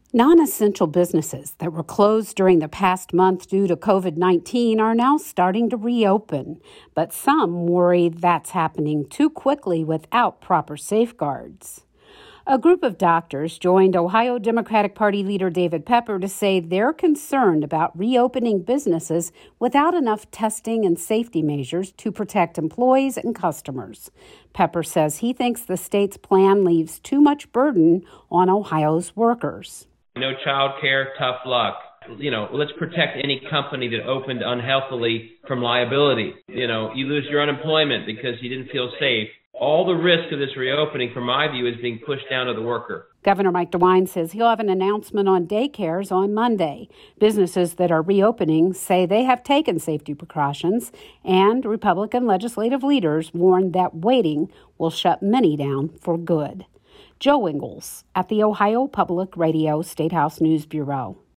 Non-essential businesses that were closed during the past month due to COVID-19 are now starting to reopen, but some worry that's happening too quickly without proper safeguards. A group of doctors joined Ohio Democratic Party leader David Pepper to say they're concerned about reopening businesses without enough testing and safety measures to protect employees and customers. Pepper says he thinks the state's plan leaves too much burden on Ohio's workers. No child care, tough luck. Let's protect any company that opened unhealthily from liability. You lose your unemployment because you didn't feel safe. All the risk of this reopening, from my view, is being pushed down to the worker. Governor Mike DeWine says he'll have an announcement on daycares on Monday. Businesses that are reopening say they have taken safety precautions, and Republican legislative leaders warned that waiting will shut many down for good. Joe Ingles at the Ohio Public Radio State House News Bureau.